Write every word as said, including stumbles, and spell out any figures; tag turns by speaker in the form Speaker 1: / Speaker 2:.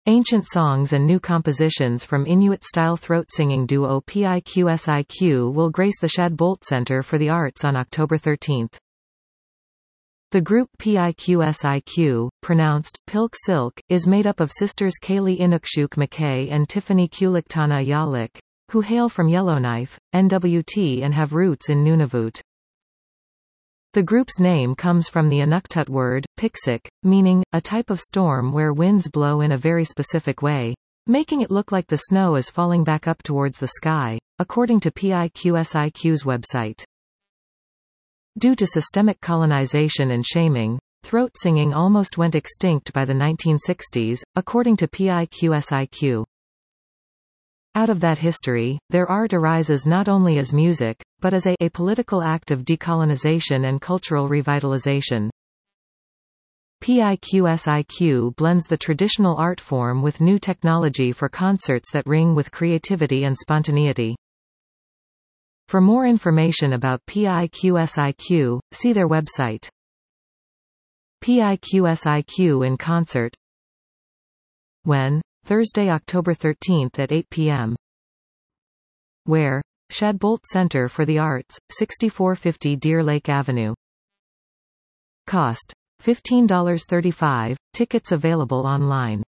Speaker 1: Ancient songs and new compositions from Inuit-style throat-singing duo P I Q S I Q will grace the Shad Bolt Center for the Arts on October thirteenth. The group P I Q S I Q, pronounced Pilk Silk, is made up of sisters Kaylee Inukshuk McKay and Tiffany Kuliktana Yalik, who hail from Yellowknife, N W T and have roots in Nunavut. The group's name comes from the Inuktitut word, piksik, meaning, a type of storm where winds blow in a very specific way, making it look like the snow is falling back up towards the sky, according to P I Q S I Q's website. Due to systemic colonization and shaming, throat singing almost went extinct by the nineteen sixties, according to P I Q S I Q. Out of that history, their art arises not only as music, but as a, a political act of decolonization and cultural revitalization. P I Q S I Q blends the traditional art form with new technology for concerts that ring with creativity and spontaneity. For more information about P I Q S I Q, see their website. P I Q S I Q in concert. When? Thursday, October thirteenth at eight p m Where? Shad Bolt Center for the Arts, sixty-four fifty Deer Lake Avenue. Cost: fifteen thirty-five, tickets available online.